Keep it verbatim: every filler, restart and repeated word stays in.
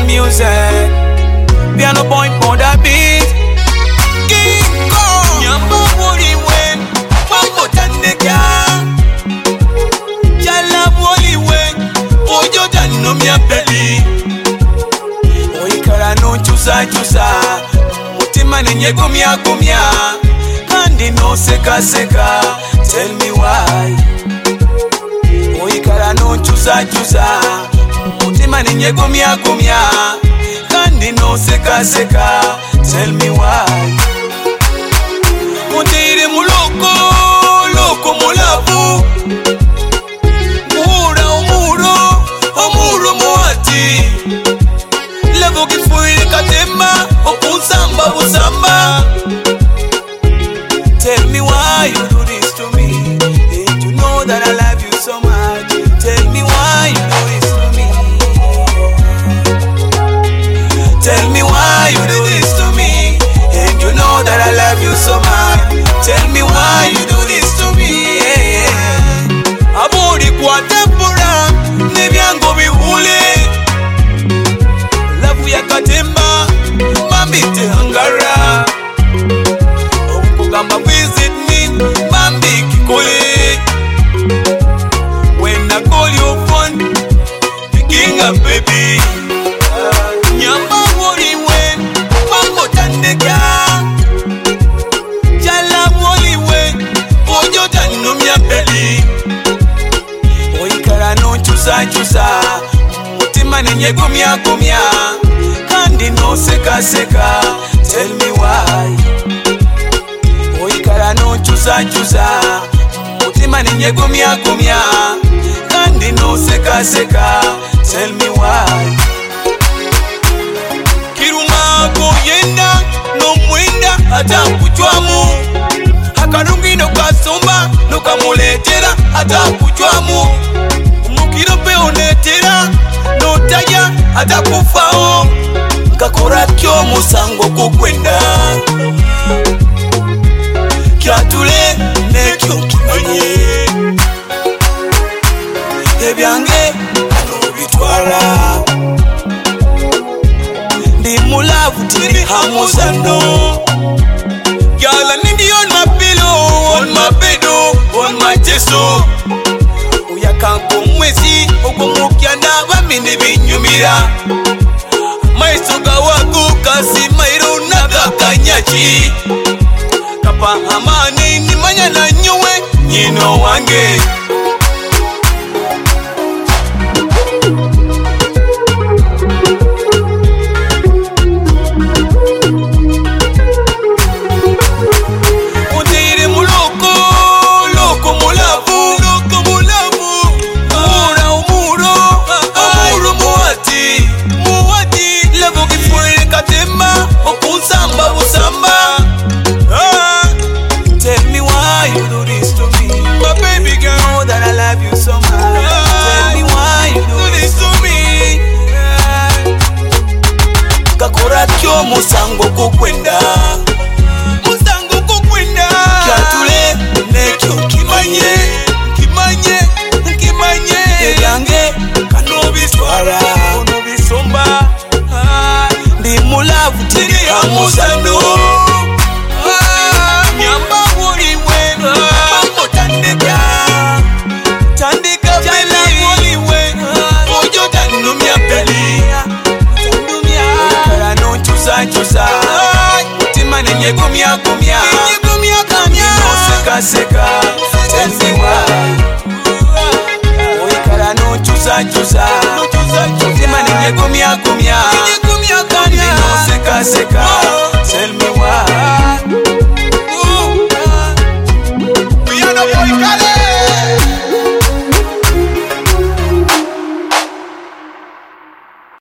music. Piano point for the beat. King Kong. Nyamba woli wen. Mambo tandeka. Jala woli wen. Ojo tanu mia peli. Oikara no chusa chusa. Mutima nenye gumia gumia. Kandi no seka seka. Tell me why. Oikara no chusa chusa. Mutima nenye gumia gumia. Kandi no seka seka. Tell me why. Mutire muloko loko mulabu. Mura omuro omuro muati. Levo kifuile katema opusamba busamba. Tell me why you do this to me. And you know that I love you so much. Tell me why you do this to me. Tell me why you do this to me. And you know that I love you so much. Tell me why you do this to me. Aburi kwa tempura nebyango bihule. Love ya katemba mambite hangara. Okugamba visit me mambi kikole. When I call your phone picking up baby. Nyamba woli wen mambo tandeka. Jala woli wen ojo tanu mia peli. Oikara no chusa chusa. Mutima nenye gumia gumia. Kandi no seka seka. Tell me why. Oikara no chusa chusa. Mutima nenye gumia gumia. Kandi no seka seka. Tell me why. Kiruma goyenda no mwenda hata kuchwamu. Hakarungi no kasomba no kamuletera hata kuchwamu. Mukiro pe onetera no taya hata kufao. Kakora kyo musango kukwenda. Kyatule nekyo kimanye. Ebyange ano bitwala. Ndi mulavu tiri hamusano. Girl, I need you on my pillow, on my bed, on my chest. Uya kanko mwezi, ogomukia ndaba mini binyumira. Maisoga waku kasi mairu naga kanyachi. Kapa amani ni manya na nyuwe, nyino wange. Musango kukwenda. Musango kukwenda. Kyatule nekyo kimanye. Kimanye, kimanye. Ebyange kano biswara. Ono bisomba. Ndi mulavu tiri hamusano. Nyamba woli wen. Mambo tandeka. Tandeka jala woli wen. Ojo tanu mia peli. Chusa mutima nenye gumia gumia. Kandi no seka seka. Tell me why. Oikara no chusa chusa. Mutima nenye gumia gumia. Kandi no seka seka. Tell me why.